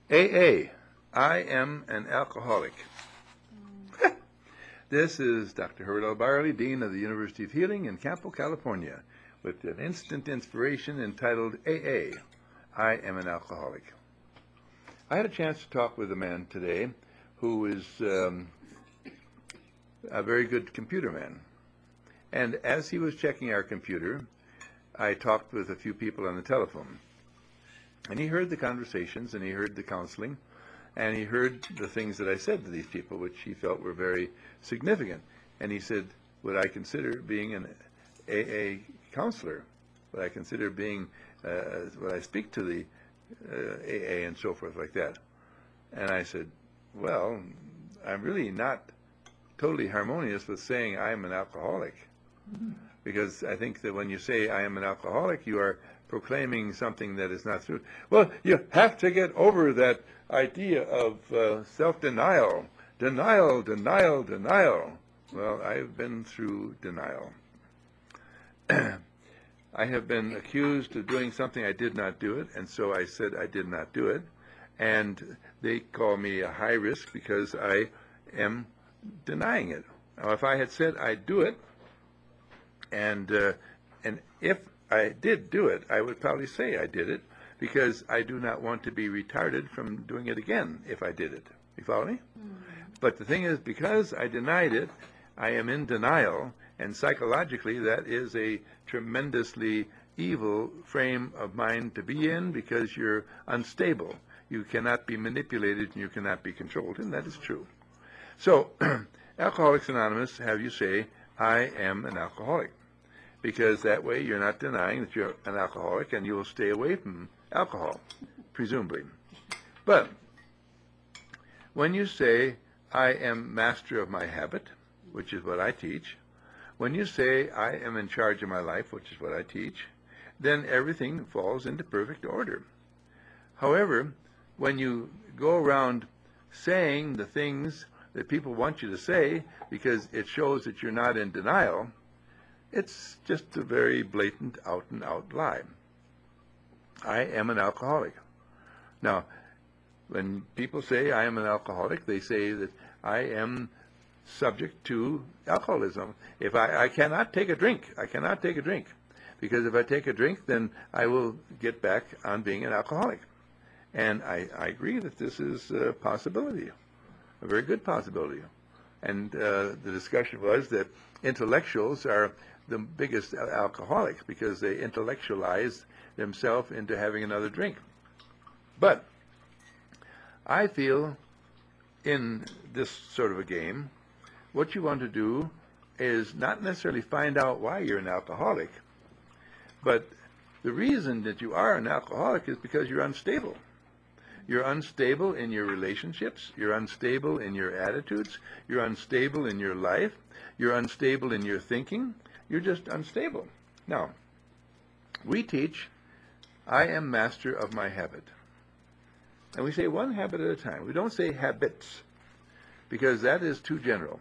AA, I am an alcoholic. This is Dr. Herbert L. Byerly, Dean of the University of Healing in Campo, California, with an instant inspiration entitled AA, I am an alcoholic. I had a chance to talk with a man today who is a very good computer man. And as he was checking our computer, I talked with a few people on the telephone. And he heard the conversations, and he heard the counseling, and he heard the things that I said to these people, which he felt were very significant. And he said, would I consider being an AA counselor? Would I consider being, would I speak to the AA and so forth like that? And I said, well, I'm really not totally harmonious with saying I am an alcoholic. Because I think that when you say I am an alcoholic, you are proclaiming something that is not true. Well, you have to get over that idea of self-denial. Denial, denial, denial. Well, I've been through denial. I have been accused of doing something I did not do it, and so I said I did not do it. And they call me a high risk because I am denying it. Now, if I had said I'd do it, and if I did do it, I would probably say I did it because I do not want to be retarded from doing it again if I did it. You follow me? Mm-hmm. But the thing is, because I denied it, I am in denial, and psychologically that is a tremendously evil frame of mind to be in because you're unstable. You cannot be manipulated and you cannot be controlled, and that is true. So, Alcoholics Anonymous have you say, I am an alcoholic, because that way you're not denying that you're an alcoholic and you will stay away from alcohol, presumably. But when you say, I am master of my habit, which is what I teach, when you say, I am in charge of my life, which is what I teach, then everything falls into perfect order. However, when you go around saying the things that people want you to say because it shows that you're not in denial, it's just a very blatant out-and-out lie. I am an alcoholic. Now, when people say I am an alcoholic, they say that I am subject to alcoholism. If I cannot take a drink, I cannot take a drink. Because if I take a drink, then I will get back on being an alcoholic. And I agree that this is a possibility, a very good possibility. And the discussion was that intellectuals are the biggest alcoholics because they intellectualize themselves into having another drink. But I feel in this sort of a game, what you want to do is not necessarily find out why you're an alcoholic, but the reason that you are an alcoholic is because you're unstable. You're unstable in your relationships, you're unstable in your attitudes, you're unstable in your life, you're unstable in your thinking, you're just unstable. Now, we teach, I am master of my habit. And we say one habit at a time. We don't say habits, because that is too general.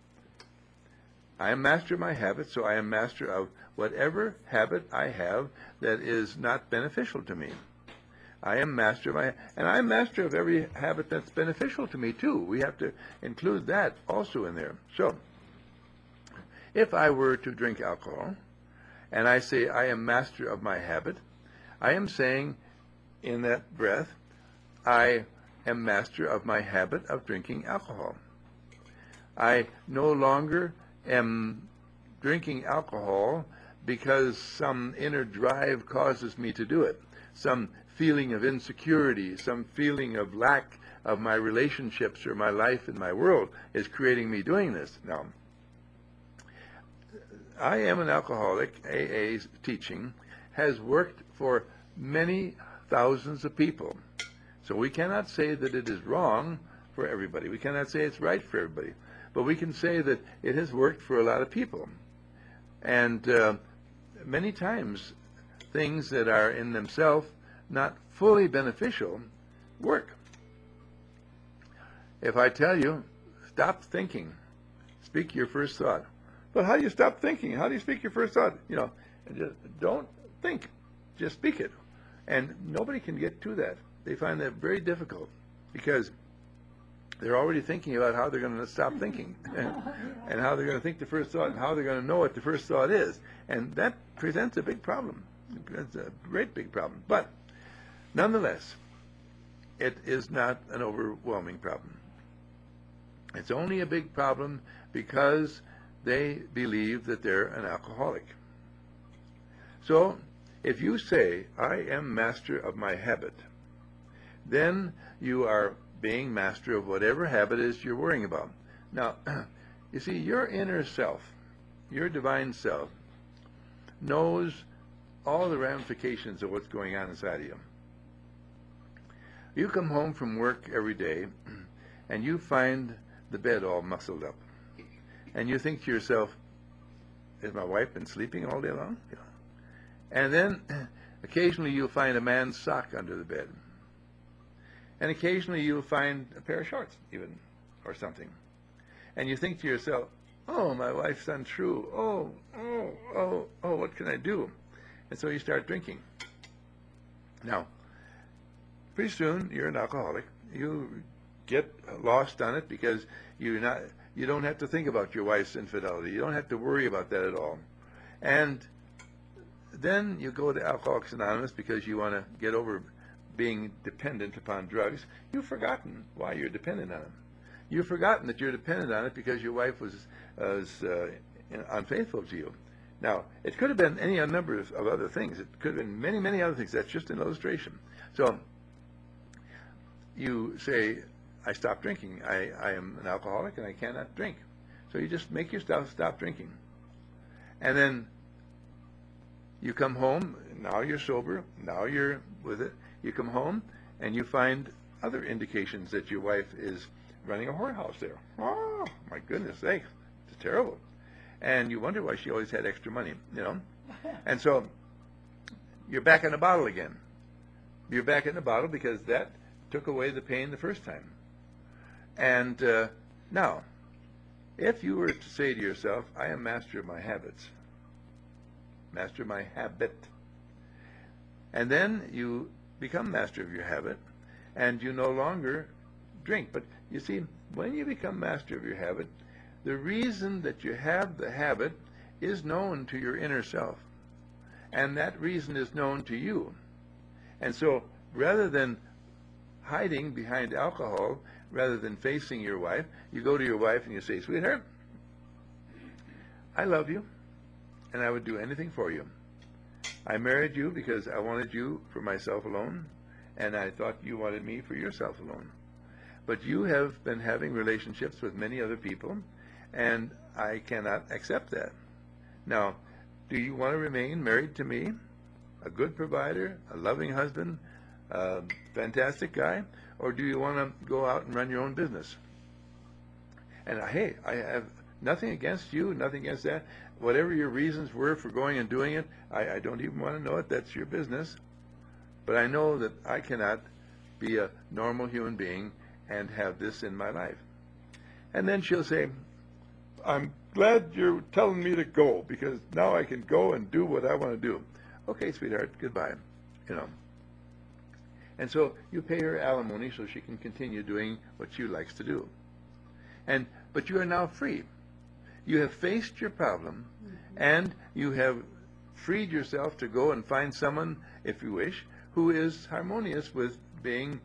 I am master of my habit, so I am master of whatever habit I have that is not beneficial to me. I am master of and I'm master of every habit that's beneficial to me too. We have to include that also in there. So, if I were to drink alcohol, and I say I am master of my habit, I am saying in that breath, I am master of my habit of drinking alcohol. I no longer am drinking alcohol because some inner drive causes me to do it. Some feeling of insecurity, some feeling of lack of my relationships or my life in my world is creating me doing this. Now, I am an alcoholic, AA's teaching, has worked for many thousands of people. So we cannot say that it is wrong for everybody. We cannot say it's right for everybody. But we can say that it has worked for a lot of people. And many times, things that are in themselves not fully beneficial work. If I tell you, stop thinking, speak your first thought. But how do you stop thinking? How do you speak your first thought? You know, just don't think, just speak it. And nobody can get to that. they find that very difficult because they're already thinking about how they're going to stop thinking and how they're going to think the first thought and how they're going to know what the first thought is. And that presents a big problem. It's a great big problem. But nonetheless, it is not an overwhelming problem. It's only a big problem because they believe that they're an alcoholic. So if you say, I am master of my habit, then you are being master of whatever habit is you're worrying about. Now, you see, your inner self, your divine self, knows all the ramifications of what's going on inside of you. You come home from work every day, and you find the bed all muscled up. And you think to yourself, has my wife been sleeping all day long? You know. And then, occasionally you'll find a man's sock under the bed. And occasionally you'll find a pair of shorts, even, or something. And you think to yourself, oh, my wife's untrue. Oh, what can I do? And so you start drinking. Now, pretty soon you're an alcoholic. You get lost on it because you don't have to think about your wife's infidelity. You don't have to worry about that at all. And then you go to Alcoholics Anonymous because you want to get over being dependent upon drugs. You've forgotten why you're dependent on it. You've forgotten that you're dependent on it because your wife was unfaithful to you. Now, it could have been any number of other things. It could have been many, many other things. That's just an illustration. So you say, I stopped drinking. I am an alcoholic and I cannot drink. So you just make yourself stop drinking. And then you come home, now you're sober, now you're with it. You come home and you find other indications that your wife is running a whorehouse there. Oh, my goodness sakes, it's terrible. And you wonder why she always had extra money, you know. And so you're back in the bottle again. You're back in the bottle because that took away the pain the first time. And now, if you were to say to yourself, I am master of my habits, master of my habit, and then you become master of your habit, and you no longer drink. But you see, when you become master of your habit, the reason that you have the habit is known to your inner self, and that reason is known to you. And so, rather than hiding behind alcohol, rather than facing your wife, you go to your wife and you say, sweetheart, I love you, and I would do anything for you. I married you because I wanted you for myself alone, and I thought you wanted me for yourself alone. But you have been having relationships with many other people, and I cannot accept that. Now, do you want to remain married to me, a good provider, a loving husband, a fantastic guy, or do you want to go out and run your own business? And hey, I have nothing against you, nothing against that. Whatever your reasons were for going and doing it, I don't even want to know it. That's your business. But I know that I cannot be a normal human being and have this in my life. And then she'll say, I'm glad you're telling me to go because now I can go and do what I want to do. Okay, sweetheart, goodbye. You know. And so you pay her alimony so she can continue doing what she likes to do. But you are now free. You have faced your problem, and you have freed yourself to go and find someone, if you wish, who is harmonious with being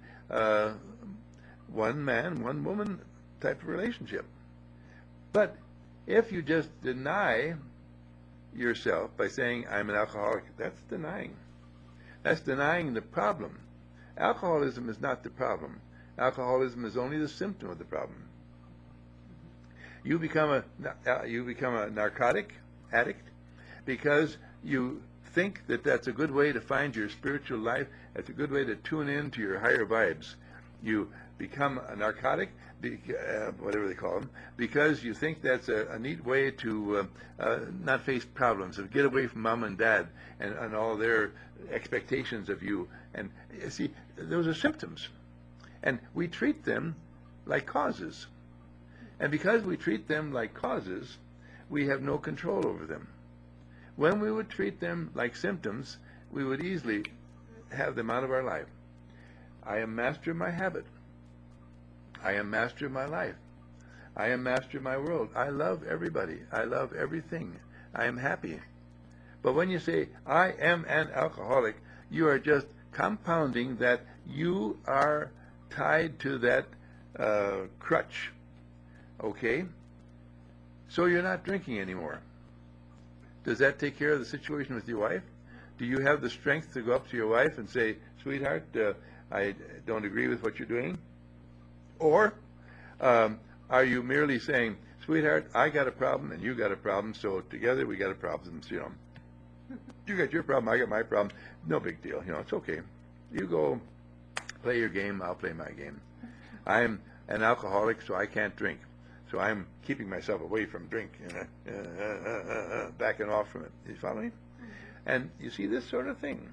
one man, one woman type of relationship. But if you just deny yourself by saying, I'm an alcoholic, that's denying. That's denying the problem. Alcoholism is not the problem. Alcoholism is only the symptom of the problem. You become a narcotic addict because you think that that's a good way to find your spiritual life. That's a good way to tune in to your higher vibes. You become a narcotic, whatever they call them, because you think that's a neat way to not face problems, to get away from mom and dad and all their expectations of you. And you see, those are symptoms. And we treat them like causes. And because we treat them like causes, we have no control over them. When we would treat them like symptoms, we would easily have them out of our life. I am master of my habit. I am master of my life. I am master of my world. I love everybody. I love everything. I am happy. But when you say, I am an alcoholic, you are just compounding that you are tied to that crutch. Okay? So you're not drinking anymore. Does that take care of the situation with your wife? Do you have the strength to go up to your wife and say, sweetheart, I don't agree with what you're doing? Or are you merely saying, sweetheart, I got a problem and you got a problem, so together we got a problem. So, you got your problem, I got my problem. No big deal. It's okay. You go play your game, I'll play my game. I'm an alcoholic, so I can't drink. So I'm keeping myself away from drink, backing off from it. You follow me? And you see, this sort of thing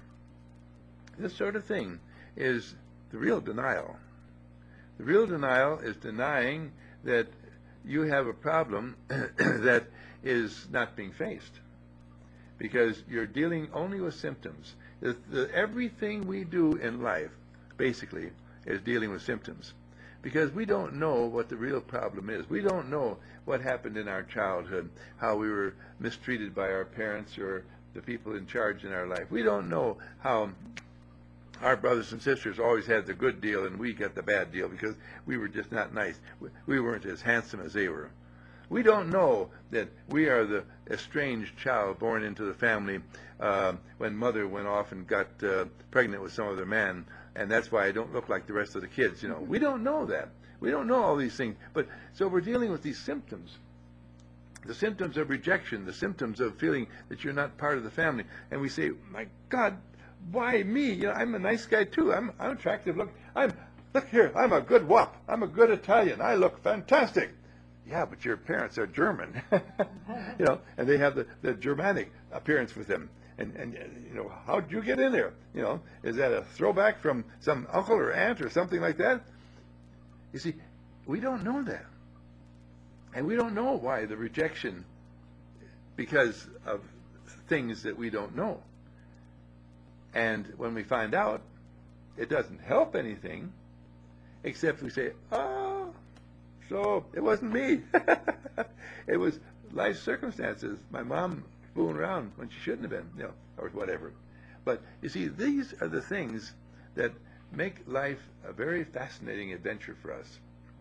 is the real denial. The real denial is denying that you have a problem that is not being faced, because you're dealing only with symptoms. Everything we do in life, basically, is dealing with symptoms, because we don't know what the real problem is. We don't know what happened in our childhood, how we were mistreated by our parents or the people in charge in our life. We don't know how our brothers and sisters always had the good deal and we got the bad deal because we were just not nice. We weren't as handsome as they were. We don't know that we are the estranged child born into the family when mother went off and got pregnant with some other man, and that's why I don't look like the rest of the kids. We don't know that. We don't know all these things. But so we're dealing with these symptoms. The symptoms of rejection, the symptoms of feeling that you're not part of the family. And we say, my God, why me? I'm a nice guy too. I'm attractive. Look here. I'm a good wop. I'm a good Italian. I look fantastic. Yeah, but your parents are German, and they have the Germanic appearance with them. And how'd you get in there? Is that a throwback from some uncle or aunt or something like that? You see, we don't know that. And we don't know why the rejection, because of things that we don't know. And when we find out, it doesn't help anything, except we say, oh, so it wasn't me. It was life circumstances. My mom fooling around when she shouldn't have been, or whatever. But you see, these are the things that make life a very fascinating adventure for us.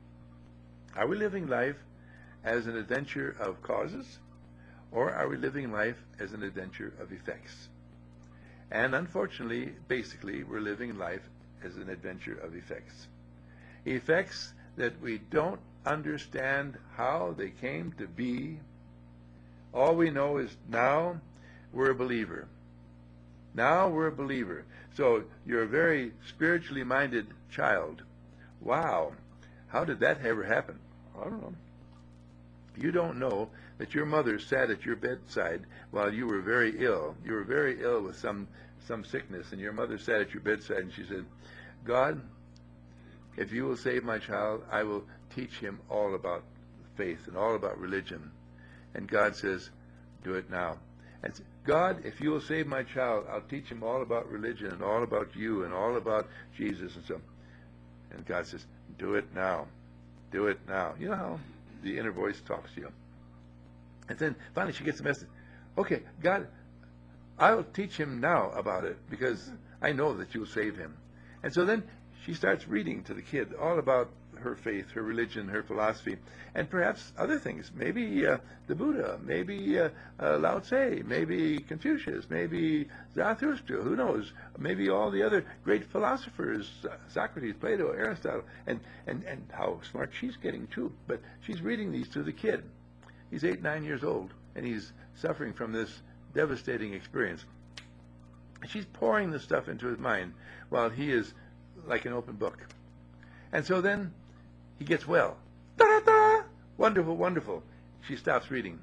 Are we living life as an adventure of causes, or are we living life as an adventure of effects? And unfortunately, basically, we're living life as an adventure of effects. Effects that we don't understand how they came to be. All we know is now we're a believer. Now we're a believer. So you're a very spiritually minded child. Wow, how did that ever happen? I don't know. You don't know that your mother sat at your bedside while you were very ill. You were very ill with some sickness, and your mother sat at your bedside and she said, God, if you will save my child, I will teach him all about faith and all about religion. And God says, do it now. And God, if you will save my child, I'll teach him all about religion and all about you and all about Jesus and so. And God says, do it now. Do it now. You know how the inner voice talks to you. And then finally she gets the message. Okay, God, I'll teach him now about it because I know that you'll save him. And so then she starts reading to the kid all about her faith, her religion, her philosophy, and perhaps other things. Maybe the Buddha, maybe Lao Tse, maybe Confucius, maybe Zarathustra, who knows? Maybe all the other great philosophers, Socrates, Plato, Aristotle, and how smart she's getting too. But she's reading these to the kid. He's 8, 9 years old, and he's suffering from this devastating experience. She's pouring the stuff into his mind while he is like an open book. And so then he gets well. Ta-da-da! Wonderful, wonderful. She stops reading.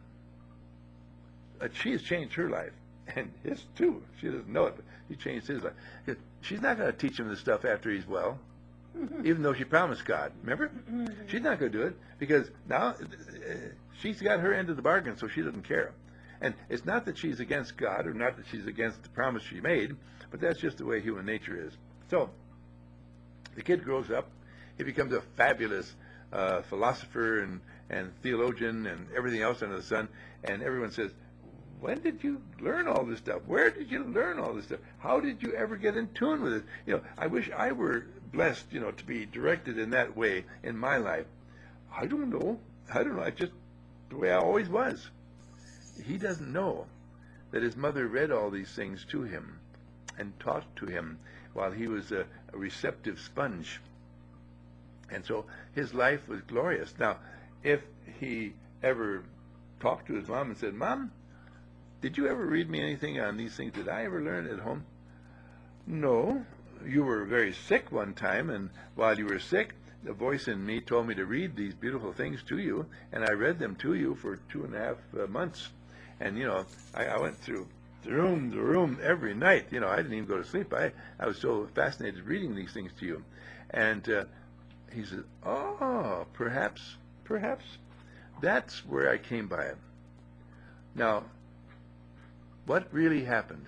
She has changed her life, and his too. She doesn't know it, but she changed his life. She's not going to teach him this stuff after he's well, even though she promised God. Remember? She's not going to do it because now she's got her end of the bargain, so she doesn't care. And it's not that she's against God or not that she's against the promise she made, but that's just the way human nature is. So The kid grows up, he becomes a fabulous philosopher and theologian and everything else under the sun, and everyone says, when did you learn all this stuff? Where did you learn all this stuff? How did you ever get in tune with it? I wish I were blessed, to be directed in that way in my life. I don't know. It's just the way I always was. He doesn't know that his mother read all these things to him and taught to him while he was a receptive sponge. And so his life was glorious. Now, if he ever talked to his mom and said, Mom, did you ever read me anything on these things? Did I ever learn at home? No. You were very sick one time, and while you were sick, the voice in me told me to read these beautiful things to you, and I read them to you for 2.5 months. And, I went through the room every night. I didn't even go to sleep. I was so fascinated reading these things to you. And he said, oh, perhaps that's where I came by it. Now, what really happened?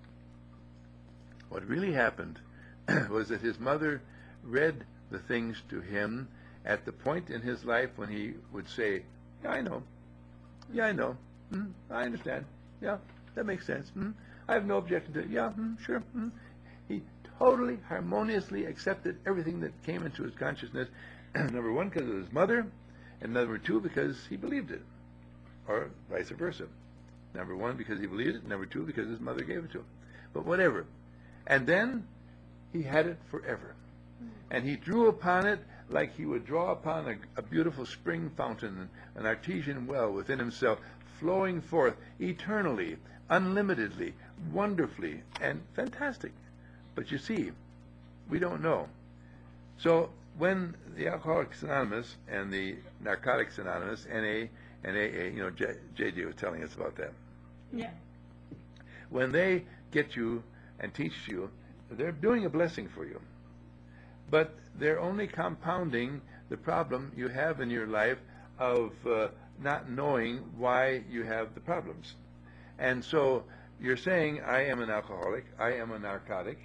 What really happened was that his mother read the things to him at the point in his life when he would say, yeah, I know. Yeah, I know. I understand. Yeah, that makes sense. I have no objection to it. Yeah, sure. He totally harmoniously accepted everything that came into his consciousness, number one, because of his mother, and number two, because he believed it, or vice versa. Number one, because he believed it. Number two, because his mother gave it to him. But whatever. And then he had it forever. And he drew upon it like he would draw upon a beautiful spring fountain, an artesian well within himself, flowing forth eternally, unlimitedly, wonderfully, and fantastic. But you see, we don't know. So when the Alcoholics Anonymous and the Narcotics Anonymous, NA and AA, JJ was telling us about that. Yeah. When they get you and teach you, they're doing a blessing for you. But they're only compounding the problem you have in your life of not knowing why you have the problems. And so you're saying, I am an alcoholic, I am a narcotic,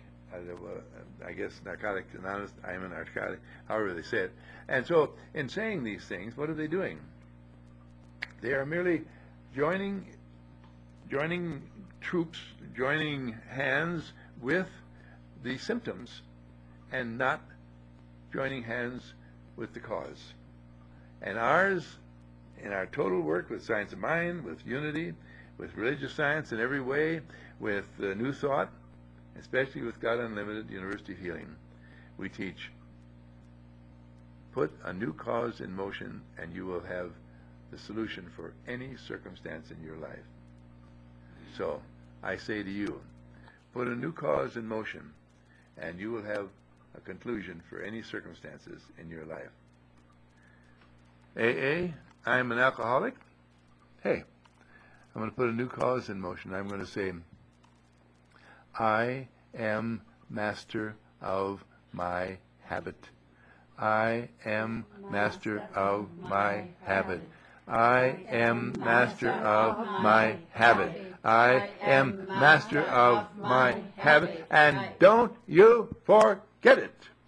I guess Narcotics Anonymous, I am a narcotic, however they say it. And so in saying these things, what are they doing? They are merely joining troops, joining hands with the symptoms, and not joining hands with the cause. And ours, in our total work with Science of Mind, with Unity, with religious science in every way, with New Thought, especially with God Unlimited University of Healing, we teach, put a new cause in motion and you will have the solution for any circumstance in your life. So I say to you, put a new cause in motion and you will have a conclusion for any circumstances in your life. AA, I'm an alcoholic. Hey, I'm going to put a new cause in motion. I'm going to say, I am master of my habit. I am master of my habit. I am master of my habit. I am master of my habit. And don't you forget it.